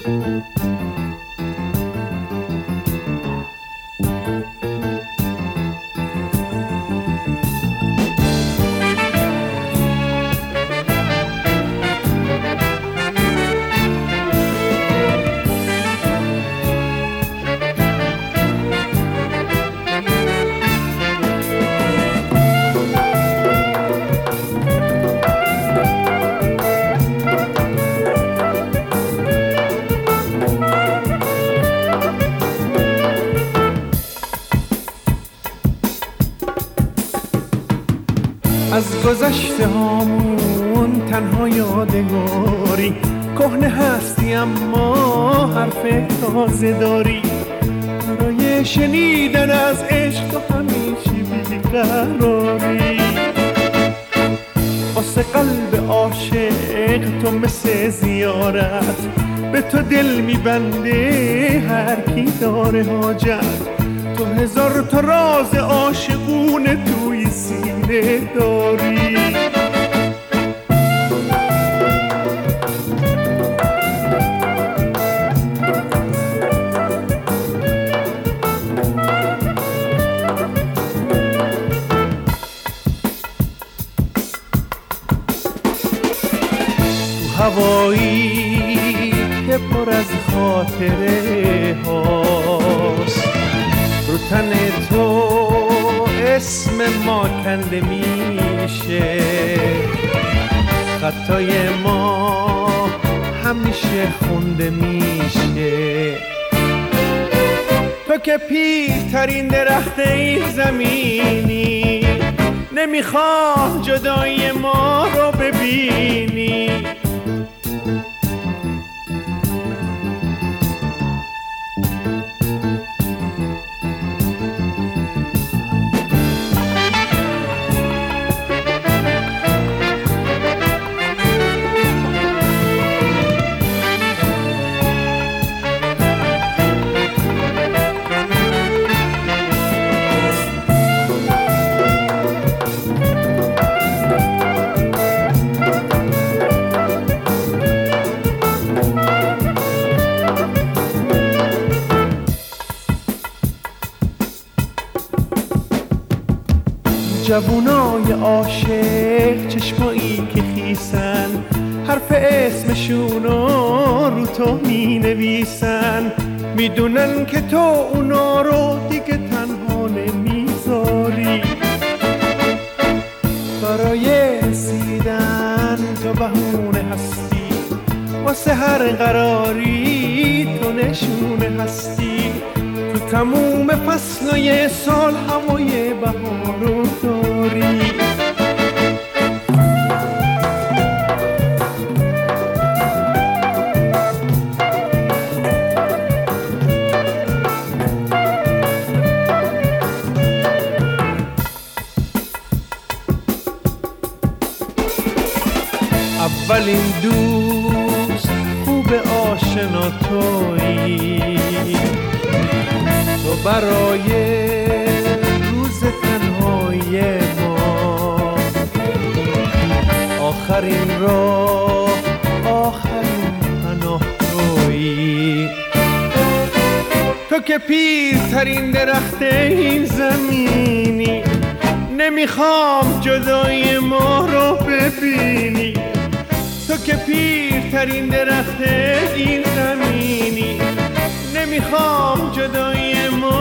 از گذشته هامون تنها یادگاری کهنه هستی اما حرف تازه داری برای شنیدن از عشق تو همیشه بیقراری واسه قلب عاشق تو مثل زیارت به تو دل میبنده هر کی داره حاجت تو هزار تا راز عاشقونه توی سینه داری تو هوایی که پر از خاطره هاست رو تن تو اسم ما کنده میشه خطای ما همیشه خونده میشه تو که پیرترین درخت این زمینی نمیخوام جدای ما رو ببینی جوونای عاشق چشمایی که خیسن حرف اسمشونو رو تو می نویسن میدونن که تو اونا رو دیگه تنها نمیذاری برای رسیدن تو بهونه هستی واسه هر قراری تو نشونه هستی تو تموم فصلای سال هوای بهار رو داری اولین دوست خوب آشنا تویی تو برای روز تنهایی ما آخرین راه آخرین پناه تویی تو که پیرترین درخت این زمینی نمیخوام جدای ما رو ببینی تو که پیرترین درخت این زمینی نمیخوام جدای ما